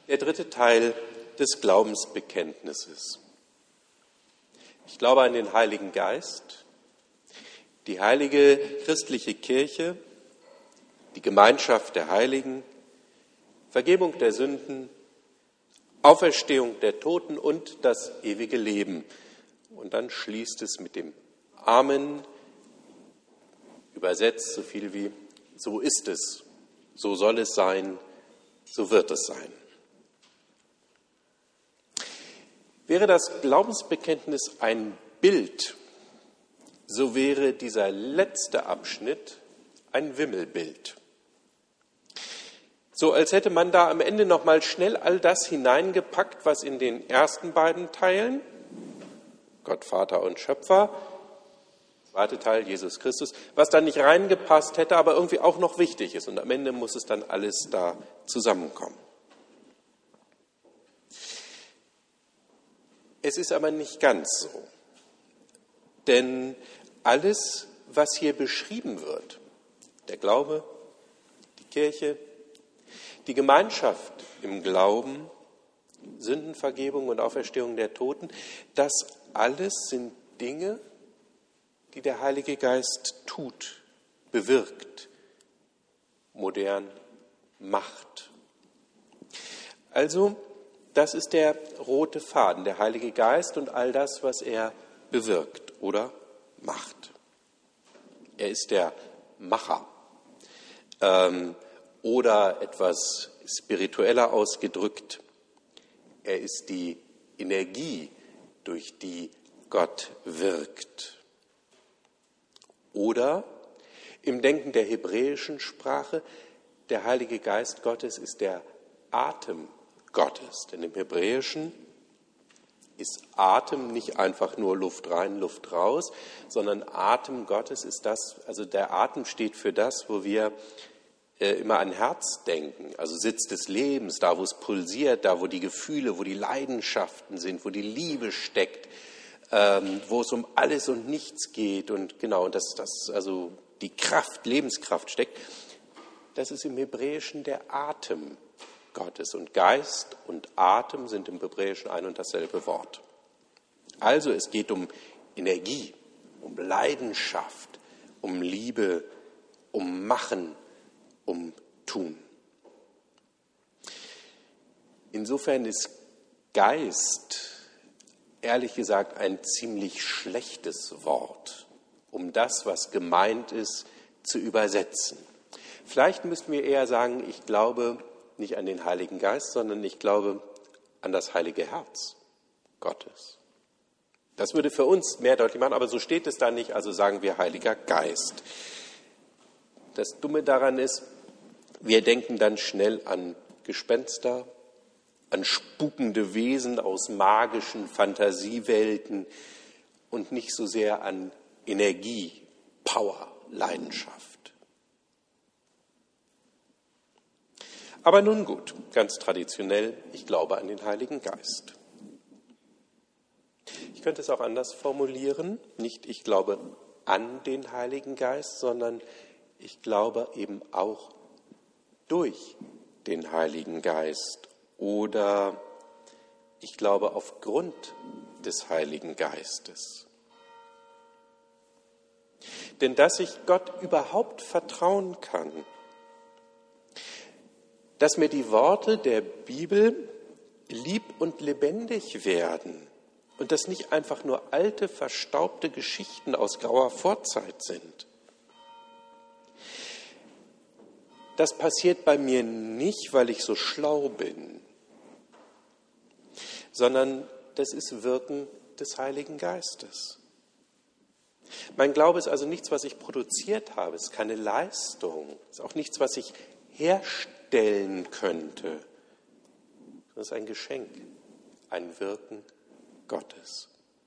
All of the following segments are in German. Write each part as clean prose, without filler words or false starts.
Der dritte Teil des Glaubensbekenntnisses. Ich glaube an den Heiligen Geist, die heilige christliche Kirche, die Gemeinschaft der Heiligen, Vergebung der Sünden, Auferstehung der Toten und das ewige Leben. Und dann schließt es mit dem Amen, übersetzt so viel wie: So ist es, so soll es sein, so wird es sein. Wäre das Glaubensbekenntnis ein Bild, so wäre dieser letzte Abschnitt ein Wimmelbild. So als hätte man da am Ende noch mal schnell all das hineingepackt, was in den ersten beiden Teilen, Gott Vater und Schöpfer, zweite Teil Jesus Christus, was da nicht reingepasst hätte, aber irgendwie auch noch wichtig ist. Und am Ende muss es dann alles da zusammenkommen. Es ist aber nicht ganz so. Denn alles, was hier beschrieben wird, der Glaube, die Kirche, die Gemeinschaft im Glauben, Sündenvergebung und Auferstehung der Toten, das alles sind Dinge, die der Heilige Geist tut, bewirkt, modern macht. Also, das ist der rote Faden, der Heilige Geist und all das, was er bewirkt oder macht. Er ist der Macher. Oder etwas spiritueller ausgedrückt, er ist die Energie, durch die Gott wirkt. Oder im Denken der hebräischen Sprache, der Heilige Geist Gottes ist der Atem Gottes. Denn im Hebräischen ist Atem nicht einfach nur Luft rein, Luft raus, sondern Atem Gottes ist das, also der Atem steht für das, wo wir immer an Herz denken, also Sitz des Lebens, da wo es pulsiert, da wo die Gefühle, wo die Leidenschaften sind, wo die Liebe steckt, wo es um alles und nichts geht und genau, und das also die Kraft, Lebenskraft steckt, das ist im Hebräischen der Atem Gottes. Und Geist und Atem sind im Hebräischen ein und dasselbe Wort. Also es geht um Energie, um Leidenschaft, um Liebe, um Machen, um Tun. Insofern ist Geist, ehrlich gesagt, ein ziemlich schlechtes Wort, um das, was gemeint ist, zu übersetzen. Vielleicht müssten wir eher sagen, ich glaube nicht an den Heiligen Geist, sondern ich glaube an das heilige Herz Gottes. Das würde für uns mehr deutlich machen, aber so steht es da nicht, also sagen wir Heiliger Geist. Das Dumme daran ist, wir denken dann schnell an Gespenster, an spukende Wesen aus magischen Fantasiewelten und nicht so sehr an Energie, Power, Leidenschaft. Aber nun gut, ganz traditionell, ich glaube an den Heiligen Geist. Ich könnte es auch anders formulieren, nicht ich glaube an den Heiligen Geist, sondern ich glaube eben auch durch den Heiligen Geist oder ich glaube aufgrund des Heiligen Geistes. Denn dass ich Gott überhaupt vertrauen kann, dass mir die Worte der Bibel lieb und lebendig werden und dass nicht einfach nur alte, verstaubte Geschichten aus grauer Vorzeit sind. Das passiert bei mir nicht, weil ich so schlau bin, sondern das ist Wirken des Heiligen Geistes. Mein Glaube ist also nichts, was ich produziert habe, es ist keine Leistung, es ist auch nichts, was ich herstellen könnte. Das ist ein Geschenk, ein Wirken Gottes.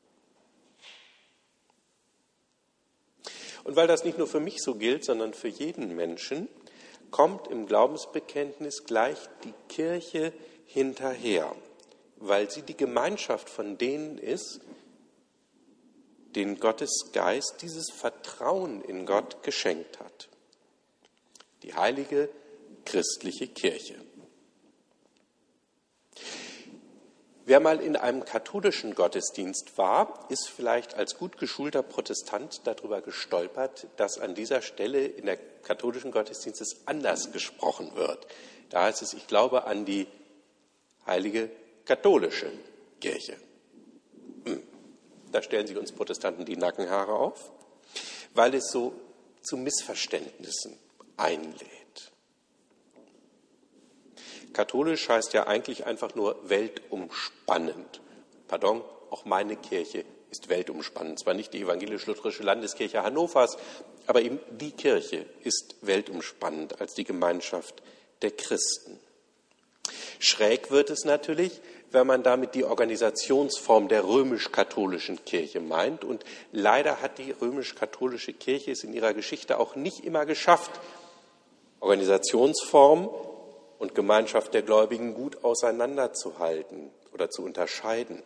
Und weil das nicht nur für mich so gilt, sondern für jeden Menschen, kommt im Glaubensbekenntnis gleich die Kirche hinterher, weil sie die Gemeinschaft von denen ist, denen Gottes Geist dieses Vertrauen in Gott geschenkt hat. Die heilige christliche Kirche. Wer mal in einem katholischen Gottesdienst war, ist vielleicht als gut geschulter Protestant darüber gestolpert, dass an dieser Stelle in der katholischen Gottesdienst es anders gesprochen wird. Da heißt es, ich glaube an die heilige katholische Kirche. Da stellen sich uns Protestanten die Nackenhaare auf, weil es so zu Missverständnissen einlädt. Katholisch heißt ja eigentlich einfach nur weltumspannend. Pardon, auch meine Kirche ist weltumspannend. Zwar nicht die evangelisch-lutherische Landeskirche Hannovers, aber eben die Kirche ist weltumspannend als die Gemeinschaft der Christen. Schräg wird es natürlich, wenn man damit die Organisationsform der römisch-katholischen Kirche meint. Und leider hat die römisch-katholische Kirche es in ihrer Geschichte auch nicht immer geschafft, Organisationsform und Gemeinschaft der Gläubigen gut auseinanderzuhalten oder zu unterscheiden.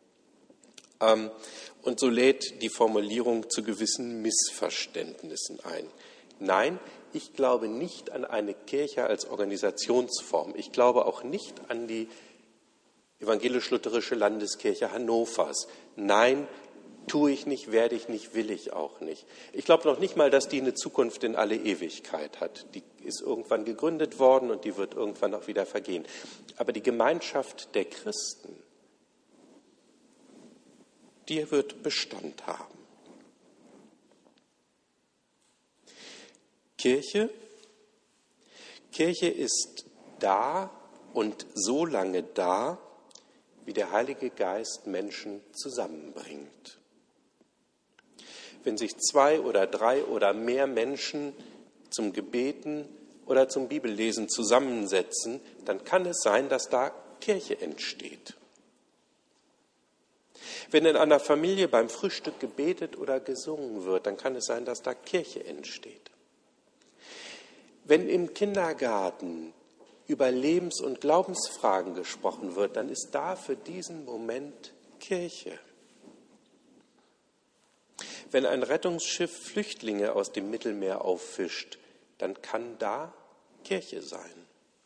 Und so lädt die Formulierung zu gewissen Missverständnissen ein. Nein, ich glaube nicht an eine Kirche als Organisationsform. Ich glaube auch nicht an die evangelisch-lutherische Landeskirche Hannovers. Nein, tue ich nicht, werde ich nicht, will ich auch nicht. Ich glaube noch nicht mal, dass die eine Zukunft in alle Ewigkeit hat. Die ist irgendwann gegründet worden und die wird irgendwann auch wieder vergehen. Aber die Gemeinschaft der Christen, die wird Bestand haben. Kirche ist da und so lange da, wie der Heilige Geist Menschen zusammenbringt. Wenn sich 2 oder 3 oder mehr Menschen zum Gebeten oder zum Bibellesen zusammensetzen, dann kann es sein, dass da Kirche entsteht. Wenn in einer Familie beim Frühstück gebetet oder gesungen wird, dann kann es sein, dass da Kirche entsteht. Wenn im Kindergarten über Lebens- und Glaubensfragen gesprochen wird, dann ist da für diesen Moment Kirche. Wenn ein Rettungsschiff Flüchtlinge aus dem Mittelmeer auffischt, dann kann da Kirche sein.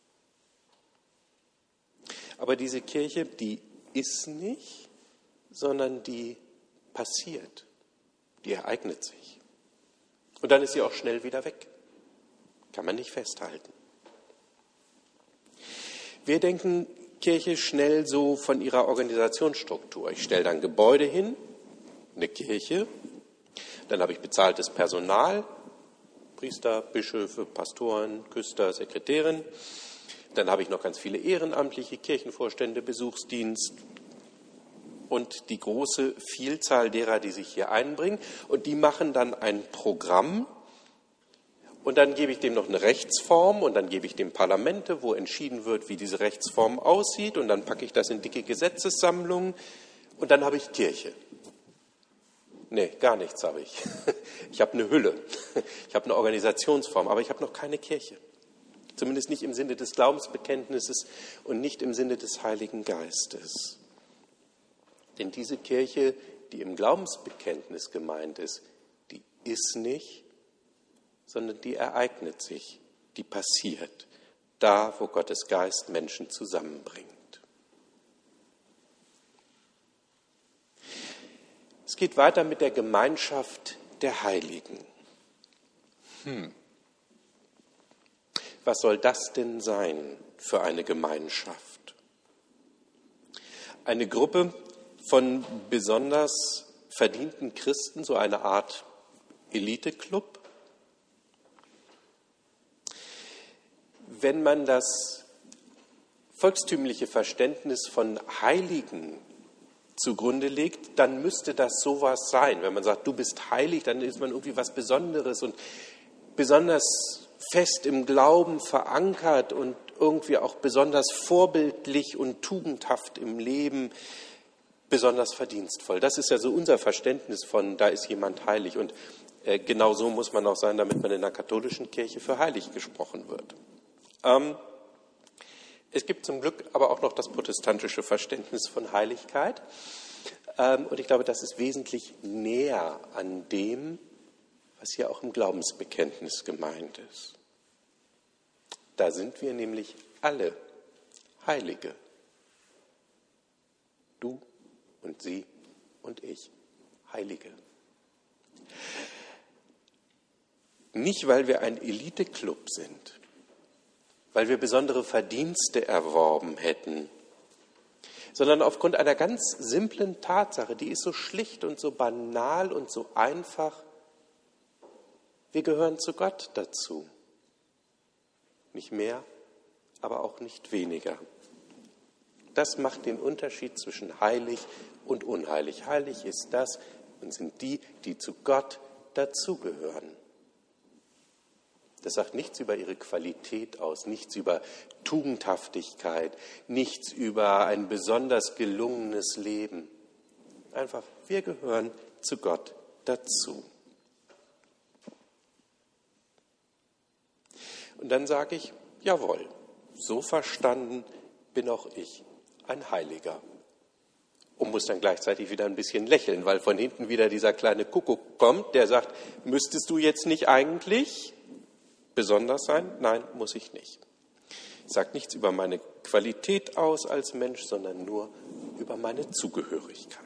Aber diese Kirche, die ist nicht, sondern die passiert, die ereignet sich. Und dann ist sie auch schnell wieder weg. Kann man nicht festhalten. Wir denken Kirche schnell so von ihrer Organisationsstruktur. Ich stelle dann Gebäude hin, eine Kirche, dann habe ich bezahltes Personal, Priester, Bischöfe, Pastoren, Küster, Sekretärin. Dann habe ich noch ganz viele ehrenamtliche Kirchenvorstände, Besuchsdienst und die große Vielzahl derer, die sich hier einbringen. Und die machen dann ein Programm und dann gebe ich dem noch eine Rechtsform und dann gebe ich dem Parlamente, wo entschieden wird, wie diese Rechtsform aussieht und dann packe ich das in dicke Gesetzessammlungen und dann habe ich Kirche. Nee, gar nichts habe ich. Ich habe eine Hülle, ich habe eine Organisationsform, aber ich habe noch keine Kirche. Zumindest nicht im Sinne des Glaubensbekenntnisses und nicht im Sinne des Heiligen Geistes. Denn diese Kirche, die im Glaubensbekenntnis gemeint ist, die ist nicht, sondern die ereignet sich, die passiert, da, wo Gottes Geist Menschen zusammenbringt. Es geht weiter mit der Gemeinschaft der Heiligen. Was soll das denn sein für eine Gemeinschaft? Eine Gruppe von besonders verdienten Christen, so eine Art Elite-Club? Wenn man das volkstümliche Verständnis von Heiligen zugrunde legt, dann müsste das sowas sein. Wenn man sagt, du bist heilig, dann ist man irgendwie was Besonderes und besonders fest im Glauben verankert und irgendwie auch besonders vorbildlich und tugendhaft im Leben, besonders verdienstvoll. Das ist ja so unser Verständnis von, da ist jemand heilig. Und genau so muss man auch sein, damit man in der katholischen Kirche für heilig gesprochen wird. Es gibt zum Glück aber auch noch das protestantische Verständnis von Heiligkeit. Und ich glaube, das ist wesentlich näher an dem, was hier auch im Glaubensbekenntnis gemeint ist. Da sind wir nämlich alle Heilige. Du und sie und ich, Heilige. Nicht, weil wir ein Eliteklub sind, weil wir besondere Verdienste erworben hätten, sondern aufgrund einer ganz simplen Tatsache, die ist so schlicht und so banal und so einfach. Wir gehören zu Gott dazu. Nicht mehr, aber auch nicht weniger. Das macht den Unterschied zwischen heilig und unheilig. Heilig ist das und sind die, die zu Gott dazugehören. Das sagt nichts über ihre Qualität aus, nichts über Tugendhaftigkeit, nichts über ein besonders gelungenes Leben. Einfach, wir gehören zu Gott dazu. Und dann sage ich, jawohl, so verstanden bin auch ich ein Heiliger. Und muss dann gleichzeitig wieder ein bisschen lächeln, weil von hinten wieder dieser kleine Kuckuck kommt, der sagt, müsstest du jetzt nicht eigentlich besonders sein? Nein, muss ich nicht. Sagt nichts über meine Qualität aus als Mensch, sondern nur über meine Zugehörigkeit.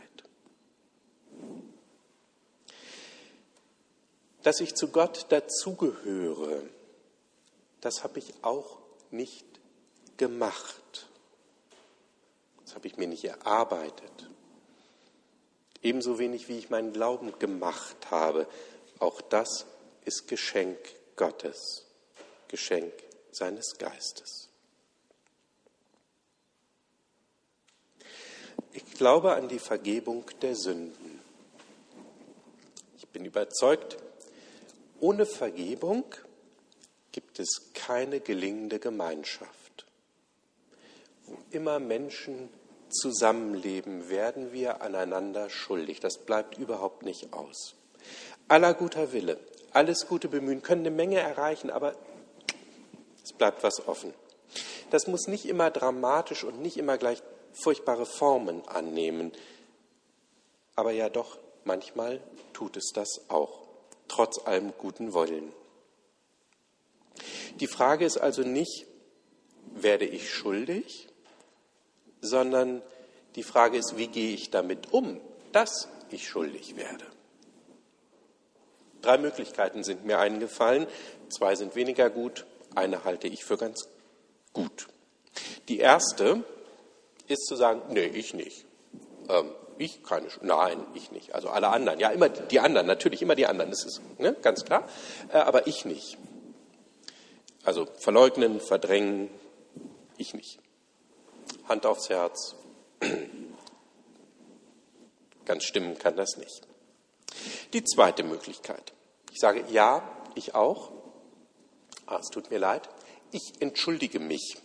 Dass ich zu Gott dazugehöre, das habe ich auch nicht gemacht. Das habe ich mir nicht erarbeitet. Ebenso wenig, wie ich meinen Glauben gemacht habe. Auch das ist Geschenk Gottes, Geschenk seines Geistes. Ich glaube an die Vergebung der Sünden. Ich bin überzeugt, ohne Vergebung gibt es keine gelingende Gemeinschaft. Wo immer Menschen zusammenleben, werden wir aneinander schuldig. Das bleibt überhaupt nicht aus. Aller guter Wille, alles gute Bemühen können eine Menge erreichen, aber es bleibt was offen. Das muss nicht immer dramatisch und nicht immer gleich furchtbare Formen annehmen. Aber ja doch, manchmal tut es das auch, trotz allem guten Wollen. Die Frage ist also nicht, werde ich schuldig, sondern die Frage ist, wie gehe ich damit um, dass ich schuldig werde. 3 Möglichkeiten sind mir eingefallen, 2 sind weniger gut, eine halte ich für ganz gut. Die erste ist zu sagen, nee, ich nicht. Nein, ich nicht. Also alle anderen, ja, immer die anderen, natürlich immer die anderen, das ist ganz klar, aber ich nicht. Also verleugnen, verdrängen, ich nicht. Hand aufs Herz, ganz stimmen kann das nicht. Die zweite Möglichkeit. Ich sage, ja, ich auch. Es tut mir leid. Ich entschuldige mich.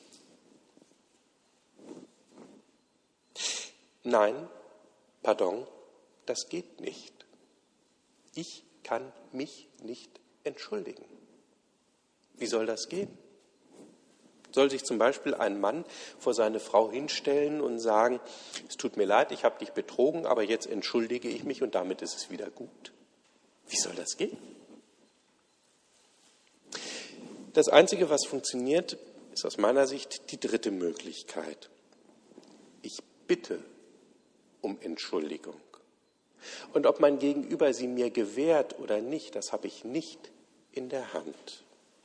Nein, pardon, das geht nicht. Ich kann mich nicht entschuldigen. Wie soll das gehen? Soll sich zum Beispiel ein Mann vor seine Frau hinstellen und sagen, es tut mir leid, ich habe dich betrogen, aber jetzt entschuldige ich mich und damit ist es wieder gut? Wie soll das gehen? Das Einzige, was funktioniert, ist aus meiner Sicht die dritte Möglichkeit. Ich bitte um Entschuldigung. Und ob mein Gegenüber sie mir gewährt oder nicht, das habe ich nicht in der Hand.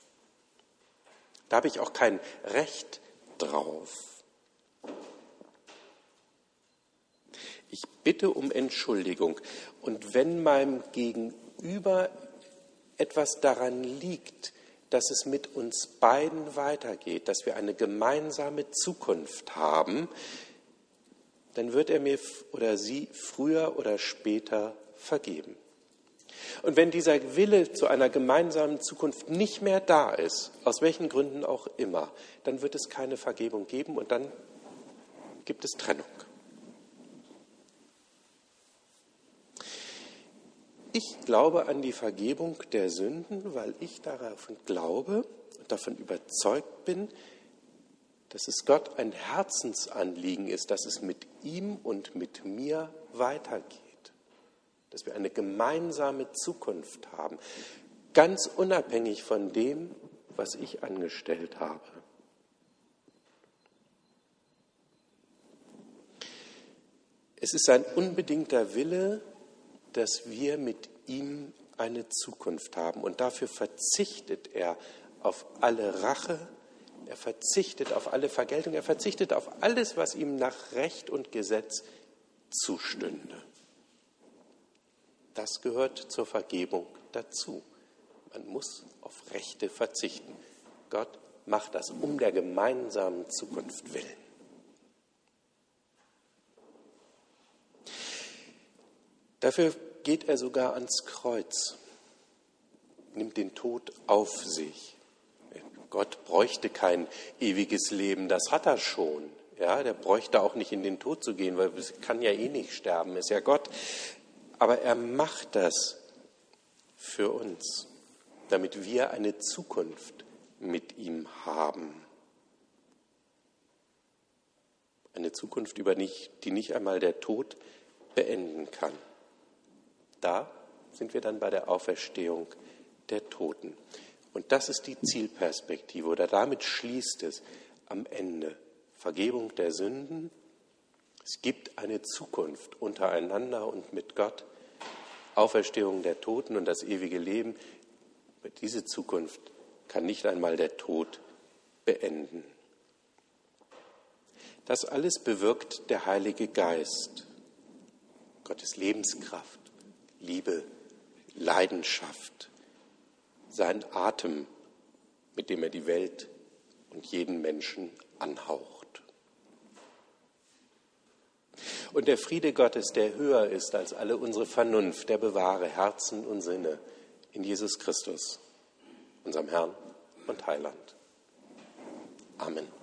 Da habe ich auch kein Recht drauf. Ich bitte um Entschuldigung. Und wenn meinem Gegenüber etwas daran liegt, dass es mit uns beiden weitergeht, dass wir eine gemeinsame Zukunft haben, dann wird er mir oder sie früher oder später vergeben. Und wenn dieser Wille zu einer gemeinsamen Zukunft nicht mehr da ist, aus welchen Gründen auch immer, dann wird es keine Vergebung geben und dann gibt es Trennung. Ich glaube an die Vergebung der Sünden, weil ich davon glaube und davon überzeugt bin, dass es Gott ein Herzensanliegen ist, dass es mit ihm und mit mir weitergeht. Dass wir eine gemeinsame Zukunft haben, ganz unabhängig von dem, was ich angestellt habe. Es ist sein unbedingter Wille, dass wir mit ihm eine Zukunft haben. Und dafür verzichtet er auf alle Rache, er verzichtet auf alle Vergeltung, er verzichtet auf alles, was ihm nach Recht und Gesetz zustünde. Das gehört zur Vergebung dazu. Man muss auf Rechte verzichten. Gott macht das um der gemeinsamen Zukunft willen. Dafür geht er sogar ans Kreuz, nimmt den Tod auf sich. Gott bräuchte kein ewiges Leben, das hat er schon. Ja, der bräuchte auch nicht in den Tod zu gehen, weil er kann ja eh nicht sterben, ist ja Gott. Aber er macht das für uns, damit wir eine Zukunft mit ihm haben. Eine Zukunft, die nicht einmal der Tod beenden kann. Da sind wir dann bei der Auferstehung der Toten. Und das ist die Zielperspektive, oder damit schließt es am Ende. Vergebung der Sünden. Es gibt eine Zukunft untereinander und mit Gott. Auferstehung der Toten und das ewige Leben. Diese Zukunft kann nicht einmal der Tod beenden. Das alles bewirkt der Heilige Geist. Gottes Lebenskraft, Liebe, Leidenschaft, sein Atem, mit dem er die Welt und jeden Menschen anhaucht. Und der Friede Gottes, der höher ist als alle unsere Vernunft, der bewahre Herzen und Sinne in Jesus Christus, unserem Herrn und Heiland. Amen.